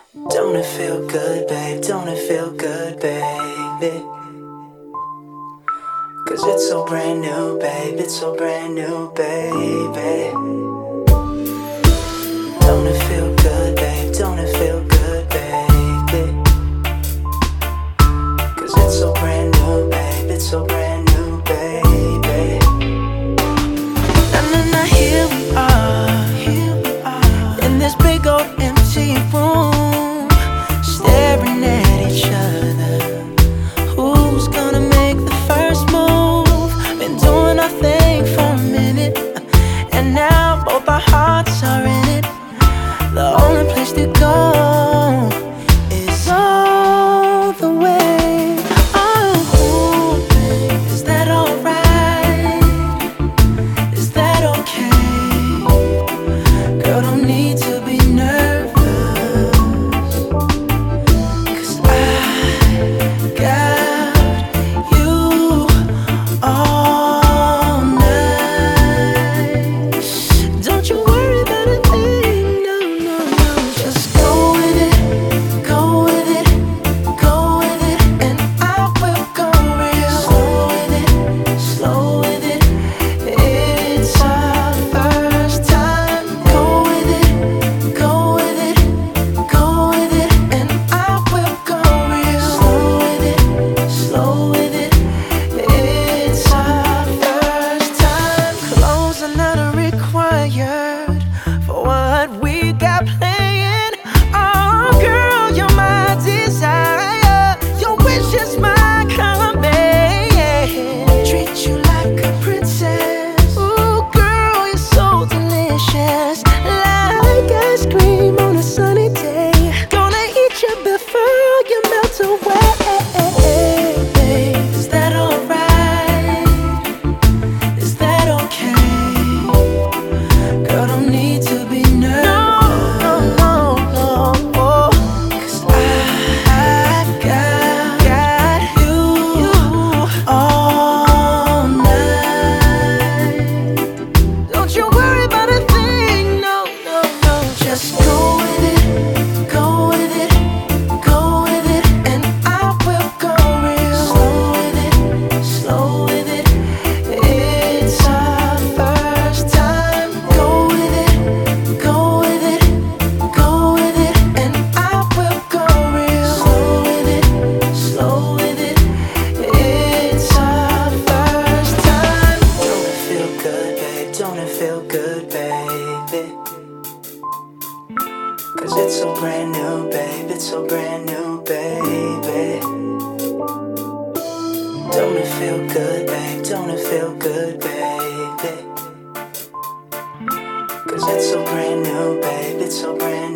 Don't it feel good, babe? Don't it feel good, baby? Cause it's so brand new, babe. It's so brand new, baby. Don't it feel good, babe? Don't it feel good, baby? Cause it's so brand new, babe. It's so brand new, baby. And then here we are, in this big old empty room, staring at each other. Who's gonna make the first move? Been doing our thing for a minute, and now both our hearts are in it. The only place to go is all the way. Oh, babe, is that alright? Is that okay? Girl, don't need to be nervous, 'cause I got you all night. Don't you worry about a thing, no, no, no. Just go with it, go with it, go with it, and I will go real slow with it, slow with it. It's our first time. Go with it, go with it, go with it, and I will go real slow with it, slow with it. It's our first time. Clothes are not required for what we got playing. Oh, girl, you're my desire. Your wish is my command. Treat you like a princess. Ooh, girl, you're so delicious. Like ice cream on a sunny day. Gonna eat you before you melt away. Is that alright? Is that okay? Girl, don't need to be nervous. No, no, no, no. 'Cause I got you all night. Don't you worry about a thing, no, no, no. Just go with it, go with it, go with it, and I will go real slow with it, slow with it. It's our first time. Go with it, go with it, go with it, and I will go real slow with it, slow with it. It's our first time. Don't it feel good, babe? Don't it feel good, baby? Cause it's so brand new, babe. It's so brand new, baby. Don't it feel good, babe? Don't it feel good, baby? Cause it's so brand new, babe. It's so brand